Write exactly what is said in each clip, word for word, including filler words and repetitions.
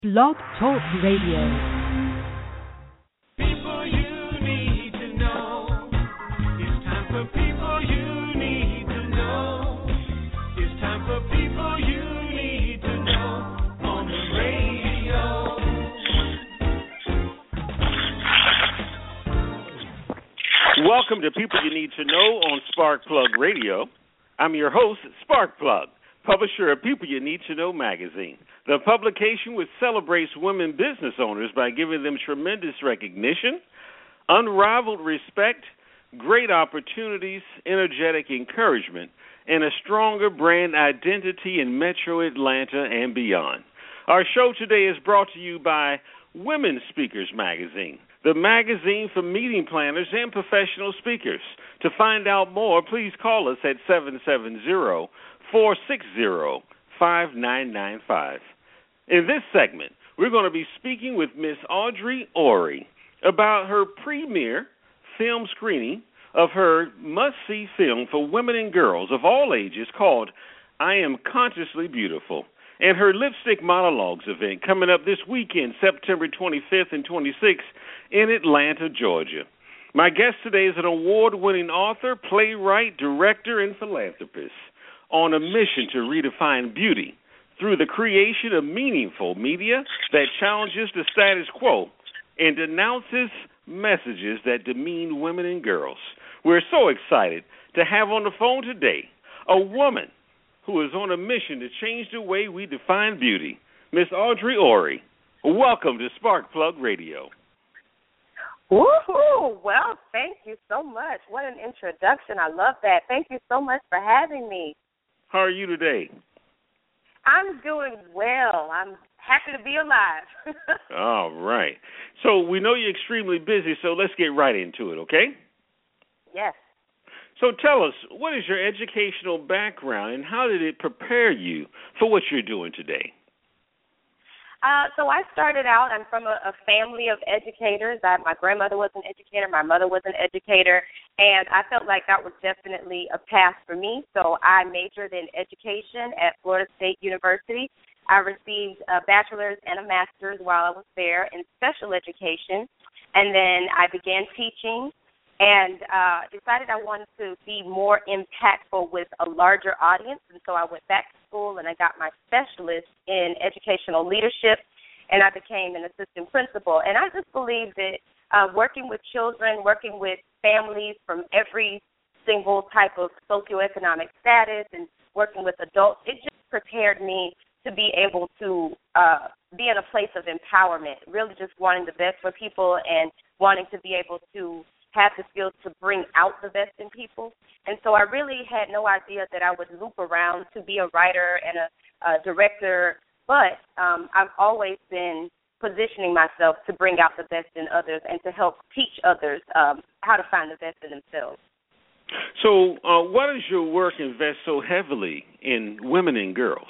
Blog Talk Radio. People you need to know. It's time for people you need to know. It's time for people you need to know on the radio. Welcome to People You Need to Know on Sparkplug Radio. I'm your host, Sparkplug, publisher of People You Need to Know magazine. The publication which celebrates women business owners by giving them tremendous recognition, unrivaled respect, great opportunities, energetic encouragement, and a stronger brand identity in Metro Atlanta and beyond. Our show today is brought to you by Women Speakers Magazine, the magazine for meeting planners and professional speakers. To find out more, please call us at seven seven zero, four six zero, five nine nine five. In this segment, we're going to be speaking with Miss Audrey Orey about her premiere film screening of her must-see film for women and girls of all ages called I Am Consciously Beautiful, and her Lipstick Monologues event coming up this weekend, September twenty-fifth and twenty-sixth in Atlanta, Georgia. My guest today is an award-winning author, playwright, director, and philanthropist on a mission to redefine beauty through the creation of meaningful media that challenges the status quo and denounces messages that demean women and girls. We're so excited to have on the phone today a woman who is on a mission to change the way we define beauty, Miss Audrey Orey. Welcome to Sparkplug Radio. Woohoo! Well, thank you so much. What an introduction. I love that. Thank you so much for having me. How are you today? I'm doing well. I'm happy to be alive. All right. So we know you're extremely busy, so let's get right into it, okay? Yes. So tell us, what is your educational background and how did it prepare you for what you're doing today? Uh, so I started out, I'm from a, a family of educators. I, my grandmother was an educator, my mother was an educator, and I felt like that was definitely a path for me. So I majored in education at Florida State University. I received a bachelor's and a master's while I was there in special education, and then I began teaching and uh, decided I wanted to be more impactful with a larger audience, and so I went back to school and I got my specialist in educational leadership, and I became an assistant principal. And I just believe that uh, working with children, working with families from every single type of socioeconomic status and working with adults, it just prepared me to be able to uh, be in a place of empowerment, really just wanting the best for people and wanting to be able to have the skills to bring out the best in people. And so I really had no idea that I would loop around to be a writer and a, a director, but um, I've always been positioning myself to bring out the best in others and to help teach others um, how to find the best in themselves. So uh, why does your work invest so heavily in women and girls?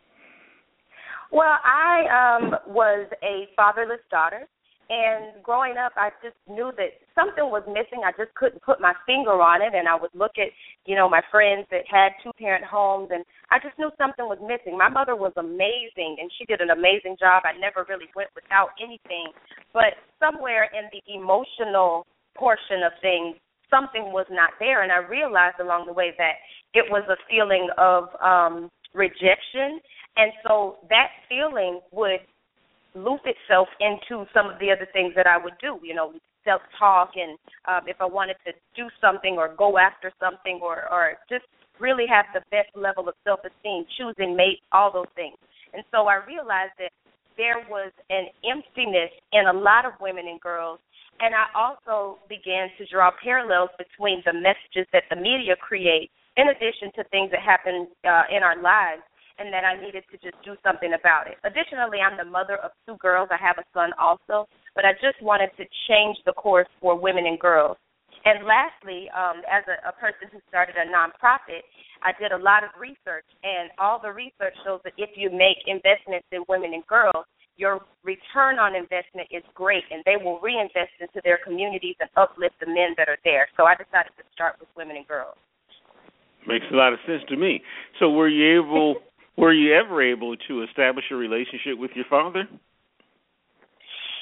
Well, I um, was a fatherless daughter. And growing up, I just knew that something was missing. I just couldn't put my finger on it. And I would look at, you know, my friends that had two-parent homes, and I just knew something was missing. My mother was amazing, and she did an amazing job. I never really went without anything. But somewhere in the emotional portion of things, something was not there. And I realized along the way that it was a feeling of um, rejection. And so that feeling would loop itself into some of the other things that I would do, you know, self-talk, and um, if I wanted to do something or go after something or, or just really have the best level of self-esteem, choosing mates, all those things. And so I realized that there was an emptiness in a lot of women and girls, and I also began to draw parallels between the messages that the media create in addition to things that happen uh, in our lives, and that I needed to just do something about it. Additionally, I'm the mother of two girls. I have a son also, but I just wanted to change the course for women and girls. And lastly, um, as a, a person who started a nonprofit, I did a lot of research, and all the research shows that if you make investments in women and girls, your return on investment is great, and they will reinvest into their communities and uplift the men that are there. So I decided to start with women and girls. Makes a lot of sense to me. So were you able... Were you ever able to establish a relationship with your father?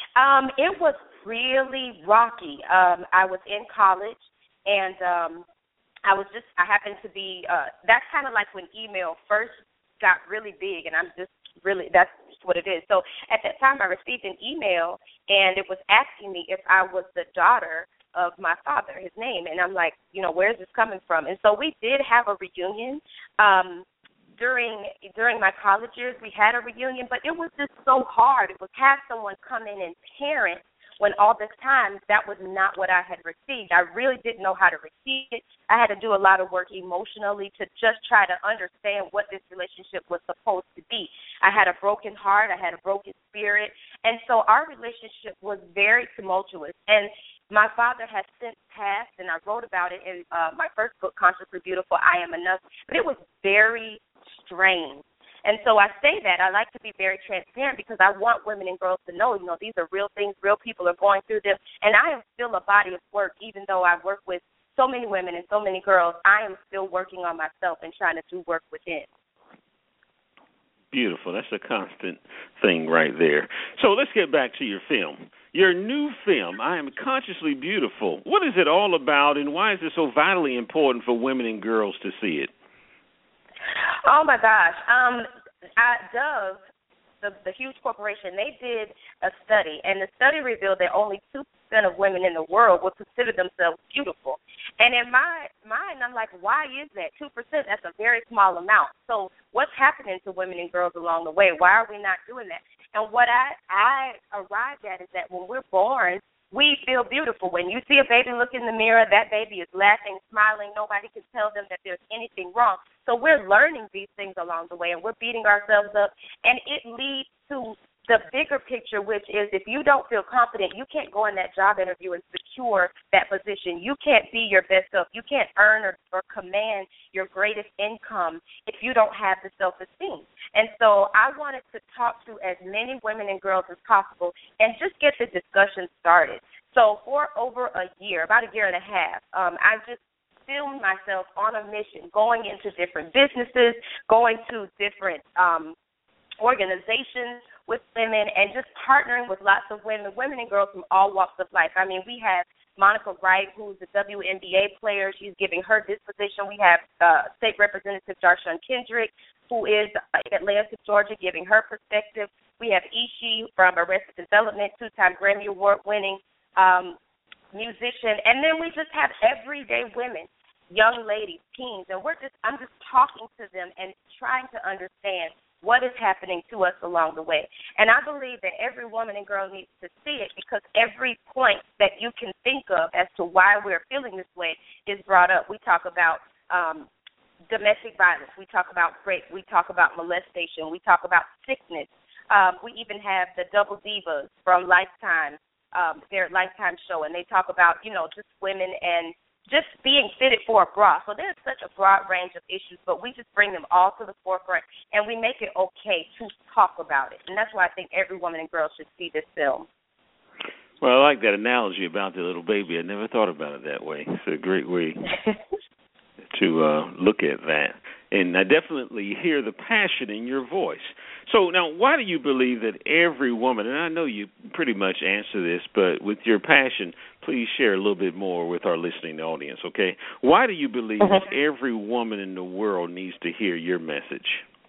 Um, it was really rocky. Um, I was in college, and um, I was just, I happened to be, uh, that's kind of like when email first got really big, and I'm just really, that's what it is. So at that time, I received an email, and it was asking me if I was the daughter of my father, his name, and I'm like, you know, where's this coming from? And so we did have a reunion. Um, during during my college years, we had a reunion, but it was just so hard. It was have someone come in and parent when all this time that was not what I had received. I really didn't know how to receive it. I had to do a lot of work emotionally to just try to understand what this relationship was supposed to be. I had a broken heart. I had a broken spirit. And so our relationship was very tumultuous. And my father has since passed, and I wrote about it in uh, my first book, Consciously Beautiful, I Am Enough. But it was very strained. And so I say that. I like to be very transparent because I want women and girls to know, you know, these are real things, real people are going through them. And I am still a body of work, even though I work with so many women and so many girls. I am still working on myself and trying to do work within. Beautiful. That's a constant thing right there. So let's get back to your film. Your new film, I Am Consciously Beautiful. What is it all about, and why is it so vitally important for women and girls to see it? Oh, my gosh. Um, I, Dove, the, the huge corporation, they did a study, and the study revealed that only two percent of women in the world would consider themselves beautiful. And in my mind, I'm like, why is that? two percent, that's a very small amount. So what's happening to women and girls along the way? Why are we not doing that? And what I, I arrived at is that when we're born, we feel beautiful. When you see a baby look in the mirror, that baby is laughing, smiling. Nobody can tell them that there's anything wrong. So we're learning these things along the way, and we're beating ourselves up. And it leads to the bigger picture, which is if you don't feel confident, you can't go in that job interview and secure that position. You can't be your best self. You can't earn or, or command your greatest income if you don't have the self-esteem. And so I wanted to talk to as many women and girls as possible and just get the discussion started. So for over a year, about a year and a half, um, I just filmed myself on a mission, going into different businesses, going to different um, organizations with women, and just partnering with lots of women, women and girls from all walks of life. I mean, we have Monica Wright, who's a W N B A player. She's giving her disposition. We have uh, State Representative Darshan Kendrick, who is in Atlanta, Georgia, giving her perspective. We have Ishi from Arrested Development, two-time Grammy Award-winning um, musician. And then we just have everyday women, young ladies, teens, and we're just I'm just talking to them and trying to understand what is happening to us along the way. And I believe that every woman and girl needs to see it because every point that you can think of as to why we're feeling this way is brought up. We talk about um, domestic violence. We talk about rape. We talk about molestation. We talk about sickness. Um, we even have the Double Divas from Lifetime, um, their Lifetime show, and they talk about, you know, just women and just being fitted for a bra. So there's such a broad range of issues, but we just bring them all to the forefront, and we make it okay to talk about it. And that's why I think every woman and girl should see this film. Well, I like that analogy about the little baby. I never thought about it that way. It's a great way to uh, look at that. And I definitely hear the passion in your voice. So now, why do you believe that every woman, and I know you pretty much answer this, but with your passion, please share a little bit more with our listening audience, okay? Why do you believe Mm-hmm. that every woman in the world needs to hear your message?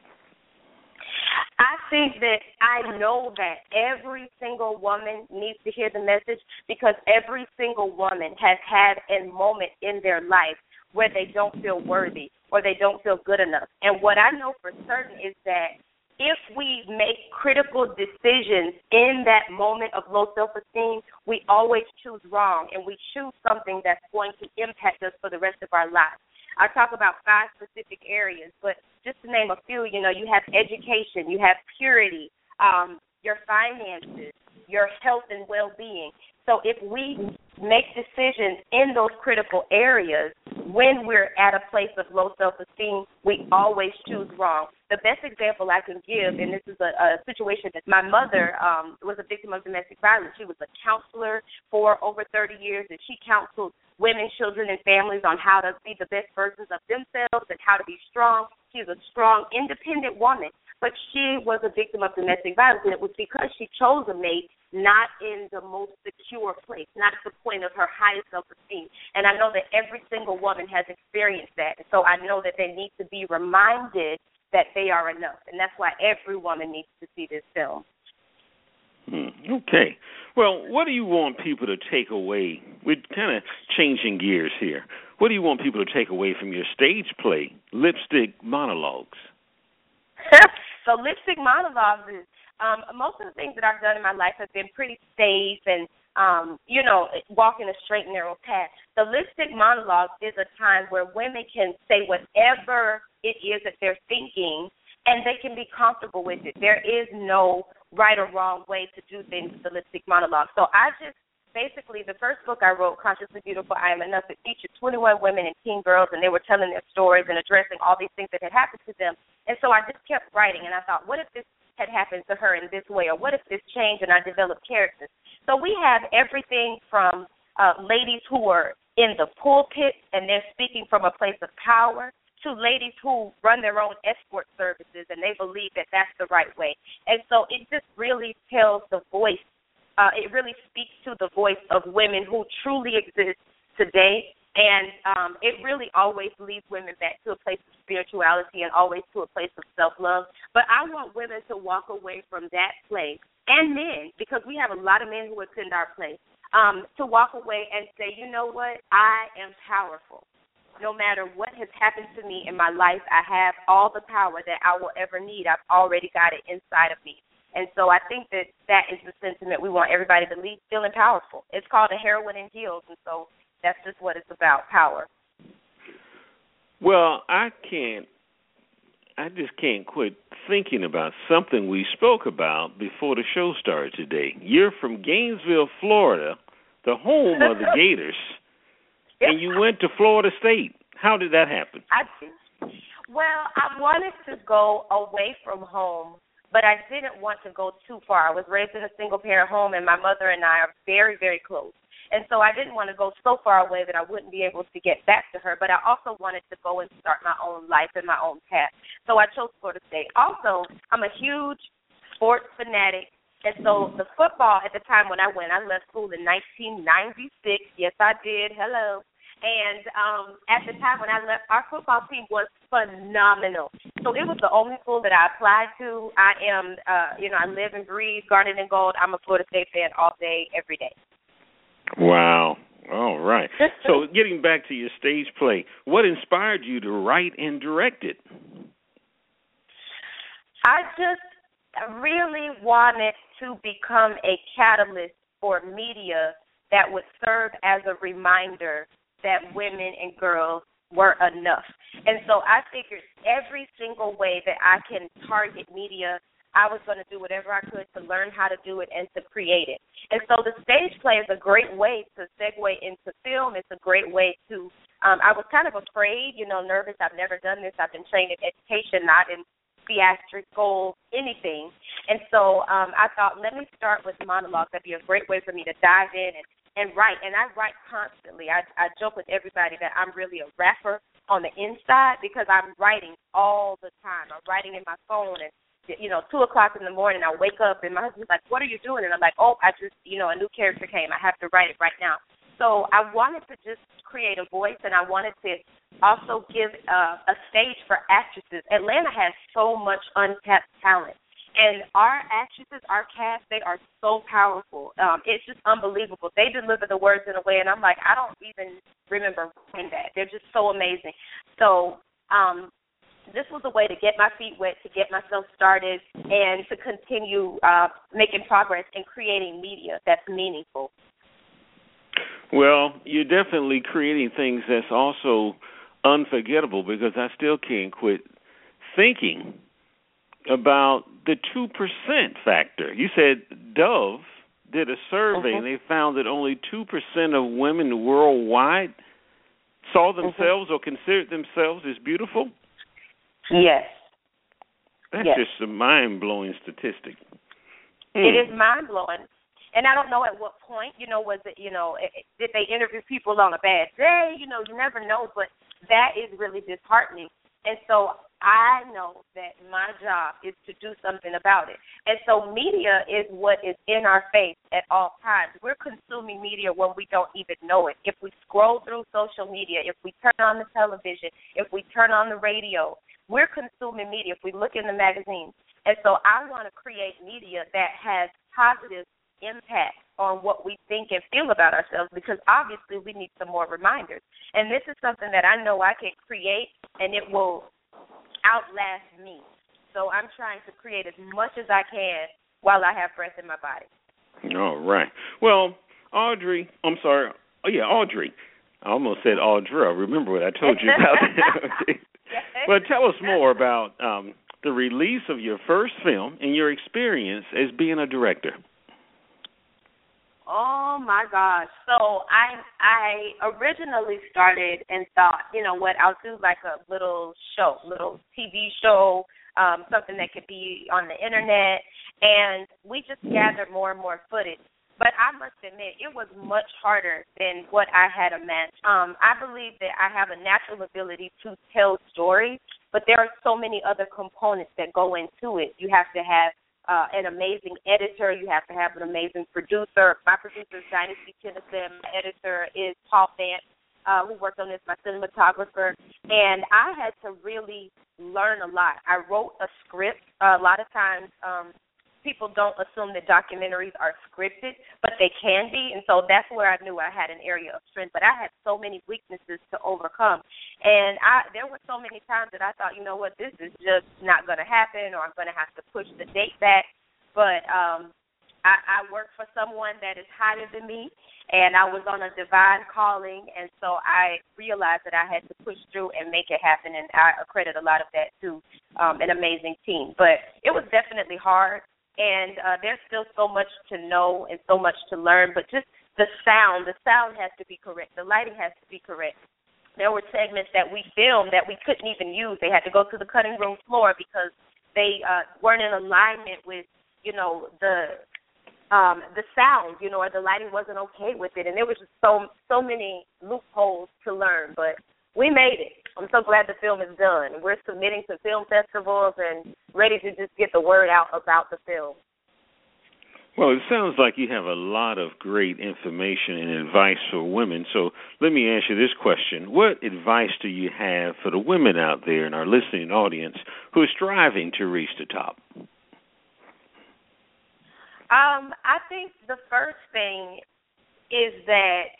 I think that I know that every single woman needs to hear the message because every single woman has had a moment in their life where they don't feel worthy or they don't feel good enough. And what I know for certain is that if we make critical decisions in that moment of low self-esteem, we always choose wrong, and we choose something that's going to impact us for the rest of our lives. I talk about five specific areas, but just to name a few, you know, you have education, you have purity, um, your finances, your health and well-being. So if we make decisions in those critical areas when we're at a place of low self-esteem, we always choose wrong. The best example I can give, and this is a, a situation that my mother um, was a victim of domestic violence. She was a counselor for over thirty years, and she counseled women, children, and families on how to be the best versions of themselves and how to be strong. She's a strong, independent woman. but she was a victim of domestic violence, and it was because she chose a mate not in the most secure place, not at the point of her highest self-esteem. And I know that every single woman has experienced that. And so I know that they need to be reminded that they are enough, and that's why every woman needs to see this film. Hmm, okay. Well, what do you want people to take away? We're kind of changing gears here. What do you want people to take away from your stage play, Lipstick Monologues? So Lipstick Monologues is, um, most of the things that I've done in my life have been pretty safe and, um, you know, walking a straight and narrow path. The Lipstick Monologues is a time where women can say whatever it is that they're thinking, and they can be comfortable with it. There is no right or wrong way to do things with the Lipstick Monologue. So I just, basically, the first book I wrote, Consciously Beautiful, I Am Enough, it featured twenty-one women and teen girls, and they were telling their stories and addressing all these things that had happened to them. And so I just kept writing, and I thought, what if this had happened to her in this way, or what if this changed, and I developed characters. So we have everything from uh, ladies who are in the pulpit, and they're speaking from a place of power, to ladies who run their own escort services, and they believe that that's the right way. And so it just really tells the voice, uh, it really speaks to the voice of women who truly exist today, and um, it really always leads women back to a place of spirituality and always to a place of self-love. But I want women to walk away from that place, and men, because we have a lot of men who attend our place, um, to walk away and say, you know what, I am powerful. No matter what has happened to me in my life, I have all the power that I will ever need. I've already got it inside of me. And so I think that that is the sentiment we want everybody to leave feeling powerful. It's called A Heroine in Heels, and so that's just what it's about, power. Well, I can't, I just can't quit thinking about something we spoke about before the show started today. You're from Gainesville, Florida, the home of the Gators. And you went to Florida State. How did that happen? I did. Well, I wanted to go away from home, but I didn't want to go too far. I was raised in a single-parent home, and my mother and I are very, very close. And so I didn't want to go so far away that I wouldn't be able to get back to her, but I also wanted to go and start my own life and my own path. So I chose Florida State. Also, I'm a huge sports fanatic. And so the football at the time when I went, I left school in nineteen ninety-six. Yes, I did. Hello. And um, at the time when I left, our football team was phenomenal. So it was the only school that I applied to. I am, uh, you know, I live and breathe Garnet and Gold. I'm a Florida State fan all day, every day. Wow. All right. So getting back to your stage play, what inspired you to write and direct it? I just really wanted to become a catalyst for media that would serve as a reminder that women and girls were enough. And so I figured every single way that I can target media, I was going to do whatever I could to learn how to do it and to create it. And so the stage play is a great way to segue into film. It's a great way to, um, I was kind of afraid, you know, nervous. I've never done this. I've been trained in education, not in theatrical anything. And so um, I thought, let me start with monologues. That'd be a great way for me to dive in and, and write. And I write constantly. I, I joke with everybody that I'm really a rapper on the inside because I'm writing all the time. I'm writing in my phone, and you know, two o'clock in the morning, I wake up and my husband's like, what are you doing? And I'm like, oh, I just, you know, a new character came. I have to write it right now. So I wanted to just create a voice, and I wanted to also give uh, a stage for actresses. Atlanta has so much untapped talent. And our actresses, our cast, they are so powerful. Um, it's just unbelievable. They deliver the words in a way, and I'm like, I don't even remember writing that. They're just so amazing. So um, this was a way to get my feet wet, to get myself started, and to continue uh, making progress in creating media that's meaningful. Well, you're definitely creating things that's also unforgettable, because I still can't quit thinking about the two percent factor. You said Dove did a survey, mm-hmm. and they found that only two percent of women worldwide saw themselves mm-hmm. or considered themselves as beautiful? Yes. That's yes. just a mind-blowing statistic. Mm. It is mind-blowing. And I don't know at what point, you know, was it, you know, it, did they interview people on a bad day? You know, you never know, but that is really disheartening. And so I know that my job is to do something about it. And so media is what is in our face at all times. We're consuming media when we don't even know it. If we scroll through social media, if we turn on the television, if we turn on the radio, we're consuming media. If we look in the magazines. And so I want to create media that has positive impact on what we think and feel about ourselves, because obviously we need some more reminders. And this is something that I know I can create, and it will outlast me. So I'm trying to create as much as I can while I have breath in my body. All right. Well, Audrey, I'm sorry. Oh, yeah, Audrey. I almost said Audra. Remember what I told you about that. Okay. Well, tell us more about um, the release of your first film and your experience as being a director. Oh my gosh! So I I originally started and thought, you know what, I'll do like a little show, little T V show, um, something that could be on the internet, and we just gathered more and more footage. But I must admit, it was much harder than what I had imagined. Um, I believe that I have a natural ability to tell stories, but there are so many other components that go into it. You have to have Uh, an amazing editor. You have to have an amazing producer. My producer is Dynasty Tennyson. My editor is Paul Fant, uh, who worked on this, my cinematographer. And I had to really learn a lot. I wrote a script. Uh, a lot of times um, people don't assume that documentaries are scripted, but they can be. And so that's where I knew I had an area of strength. But I had so many weaknesses to overcome. And I, there were so many times that I thought, you know what, this is just not going to happen, or I'm going to have to push the date back. But um, I, I work for someone that is higher than me, and I was on a divine calling, and so I realized that I had to push through and make it happen, and I accredit a lot of that to um, an amazing team. But it was definitely hard, and uh, there's still so much to know and so much to learn, but just the sound, the sound has to be correct. The lighting has to be correct. There were segments that we filmed that we couldn't even use. They had to go to the cutting room floor because they uh, weren't in alignment with, you know, the um, the sound, you know, or the lighting wasn't okay with it. And there was just so, so many loopholes to learn, but we made it. I'm so glad the film is done. We're submitting to film festivals and ready to just get the word out about the film. Well, it sounds like you have a lot of great information and advice for women. So let me ask you this question. What advice do you have for the women out there in our listening audience who are striving to reach the top? Um, I think the first thing is that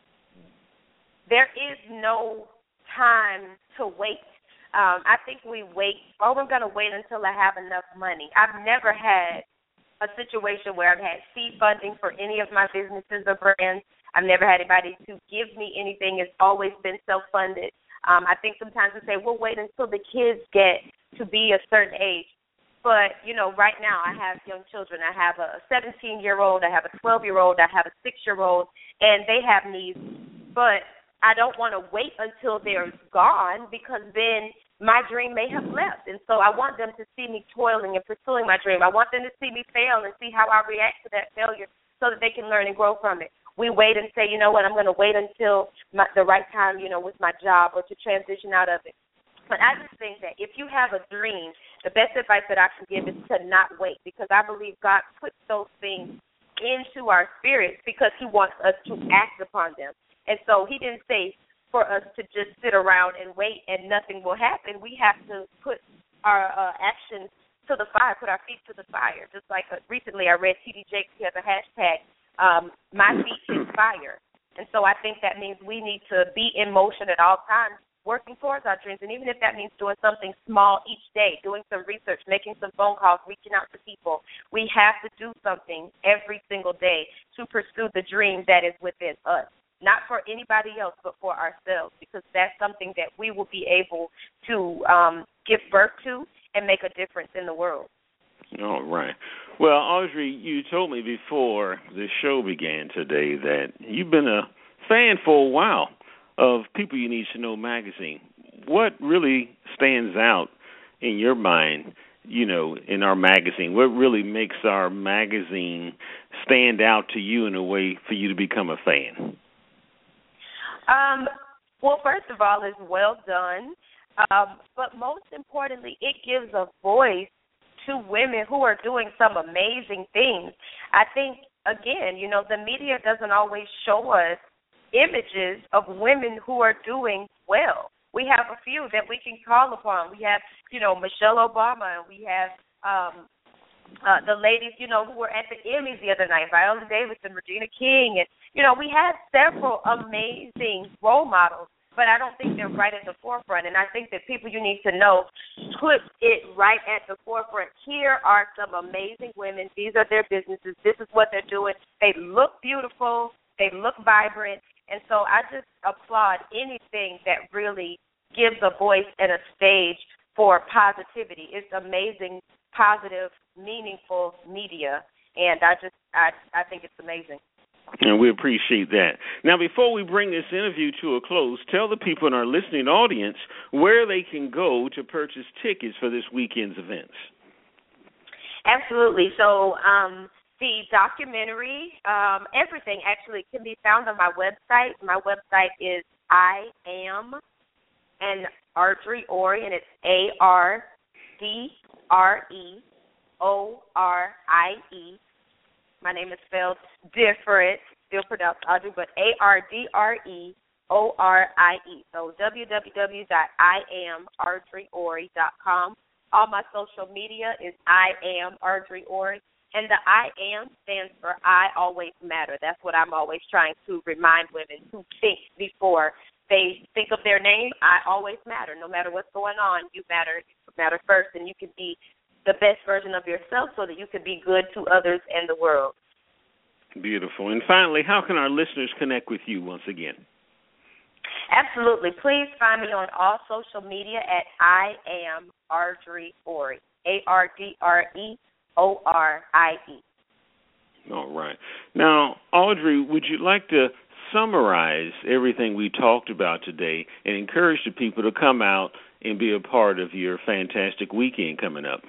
there is no time to wait. Um, I think we wait, oh, we're going to wait until I have enough money. I've never had a situation where I've had seed funding for any of my businesses or brands. I've never had anybody to give me anything. It's always been self-funded. Um, I think sometimes we say, we'll wait until the kids get to be a certain age. But, you know, right now I have young children. I have a seventeen-year-old, I have a twelve-year-old, I have a six-year-old, and they have needs. But I don't want to wait until they're gone, because then my dream may have left. And so I want them to see me toiling and pursuing my dream. I want them to see me fail and see how I react to that failure so that they can learn and grow from it. We wait and say, you know what, I'm going to wait until my, the right time, you know, with my job or to transition out of it. But I just think that if you have a dream, the best advice that I can give is to not wait, because I believe God puts those things into our spirits because he wants us to act upon them. And so he didn't say for us to just sit around and wait and nothing will happen. We have to put our uh, actions to the fire, put our feet to the fire. Just like uh, recently I read T D Jakes, he has a hashtag, um, my feet is fire. And so I think that means we need to be in motion at all times, working towards our dreams. And even if that means doing something small each day, doing some research, making some phone calls, reaching out to people, we have to do something every single day to pursue the dream that is within us. Not for anybody else, but for ourselves, because that's something that we will be able to um, give birth to and make a difference in the world. All right. Well, Audrey, you told me before the show began today that you've been a fan for a while of People You Need to Know magazine. What really stands out in your mind, you know, in our magazine? What really makes our magazine stand out to you in a way for you to become a fan? Um, well, first of all, it's well done. Um, but most importantly, it gives a voice to women who are doing some amazing things. I think, again, you know, the media doesn't always show us images of women who are doing well. We have a few that we can call upon. We have, you know, Michelle Obama, and we have um, uh, the ladies, you know, who were at the Emmys the other night, Viola Davis and Regina King. And, you know, we have several amazing role models, but I don't think they're right at the forefront. And I think that people you need to know put it right at the forefront. Here are some amazing women. These are their businesses. This is what they're doing. They look beautiful. They look vibrant. And so I just applaud anything that really gives a voice and a stage for positivity. It's amazing, positive, meaningful media. And I just, I, I think it's amazing. And we appreciate that. Now, before we bring this interview to a close, tell the people in our listening audience where they can go to purchase tickets for this weekend's events. Absolutely. So um, the documentary, um, everything actually can be found on my website. My website is I am and Ardrey Ori, and it's A R D R E O R I E. My name is spelled different, still pronounced Audrey, but A R D R E O R I E. So w w w dot I am Ardrey Ori dot com. All my social media is I am Ardrey Ori, and the I am stands for I always matter. That's what I'm always trying to remind women to think before they think of their name. I always matter. No matter what's going on, you matter. You matter first, and you can be the best version of yourself so that you can be good to others and the world. Beautiful. And finally, how can our listeners connect with you once again? Absolutely. Please find me on all social media at I am Ardrey Ori, A R D R E O R I E. All right. Now, Audrey, would you like to summarize everything we talked about today and encourage the people to come out and be a part of your fantastic weekend coming up?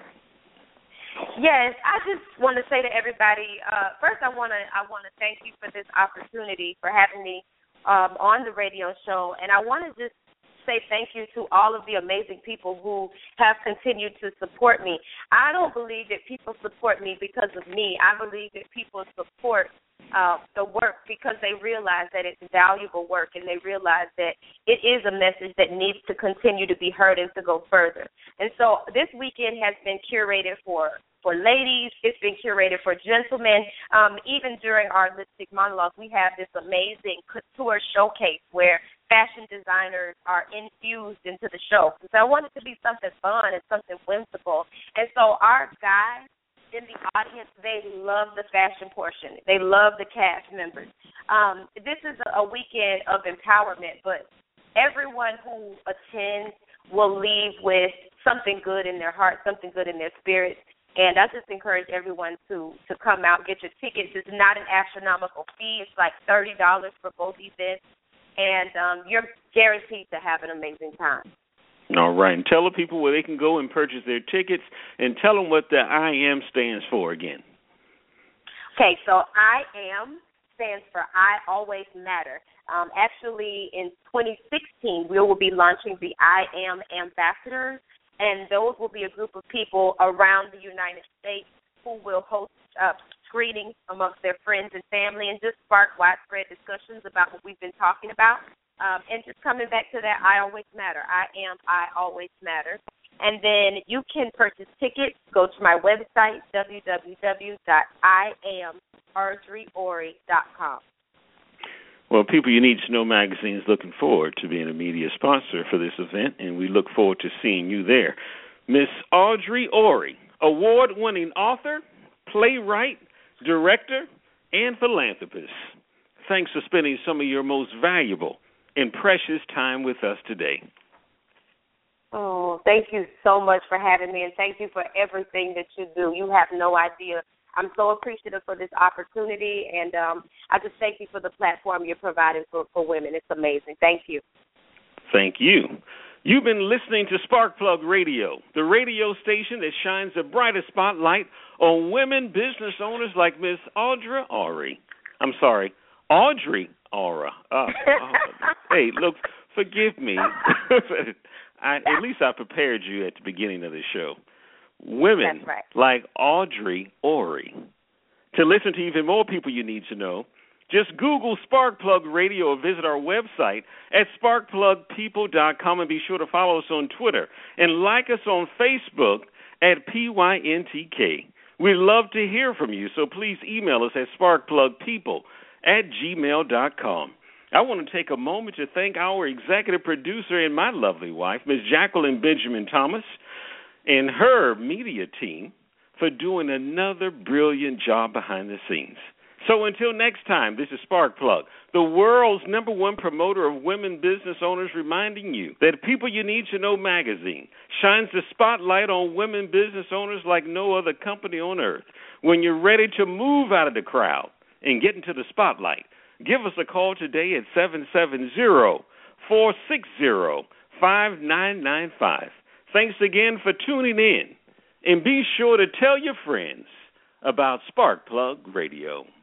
Yes, I just want to say to everybody, uh, first I want to I want to thank you for this opportunity, for having me um, on the radio show, and I want to just say thank you to all of the amazing people who have continued to support me. I don't believe that people support me because of me. I believe that people support uh, the work because they realize that it's valuable work, and they realize that it is a message that needs to continue to be heard and to go further. And so this weekend has been curated for for ladies, it's been curated for gentlemen. Um, even during our lipstick monologue, we have this amazing couture showcase where fashion designers are infused into the show. So I want it to be something fun and something whimsical. And so our guys in the audience, they love the fashion portion. They love the cast members. Um, this is a weekend of empowerment, but everyone who attends will leave with something good in their heart, something good in their spirit. And I just encourage everyone to, to come out, get your tickets. It's not an astronomical fee. It's like thirty dollars for both events. And um, you're guaranteed to have an amazing time. All right. And tell the people where they can go and purchase their tickets, and tell them what the I am stands for again. Okay, so I am stands for I always matter. Um, actually, in twenty sixteen, we will be launching the I am ambassadors. And those will be a group of people around the United States who will host uh, screenings amongst their friends and family and just spark widespread discussions about what we've been talking about. Um, and just coming back to that, I always matter. I am, I always matter. And then you can purchase tickets. Go to my website, w w w dot I am Ardrey Ori dot com. Well, People You Need to Know magazine is looking forward to being a media sponsor for this event, and we look forward to seeing you there. Miss Ardrey Ori, award-winning author, playwright, director, and philanthropist. Thanks for spending some of your most valuable and precious time with us today. Oh, thank you so much for having me, and thank you for everything that you do. You have no idea. I'm so appreciative for this opportunity, and um, I just thank you for the platform you're providing for, for women. It's amazing. Thank you. Thank you. You've been listening to Sparkplug Radio, the radio station that shines the brightest spotlight on women business owners like Miss Audrey Ori. I'm sorry, Audrey Ori. Uh, uh, hey, look, forgive me. I, at least I prepared you at the beginning of the show. Women That's right. like Audrey Orey. To listen to even more people you need to know, just Google Sparkplug Radio or visit our website at spark plug people dot com, and be sure to follow us on Twitter and like us on Facebook at P Y N T K. We'd love to hear from you, so please email us at sparkplugpeople at gmail dot com. I want to take a moment to thank our executive producer and my lovely wife, Miz Jacqueline Benjamin Thomas, and her media team for doing another brilliant job behind the scenes. So until next time, this is Sparkplug, the world's number one promoter of women business owners, reminding you that People You Need to Know magazine shines the spotlight on women business owners like no other company on earth. When you're ready to move out of the crowd and get into the spotlight, give us a call today at seven seven zero, four six zero, five nine nine five. Thanks again for tuning in, and be sure to tell your friends about Sparkplug Radio.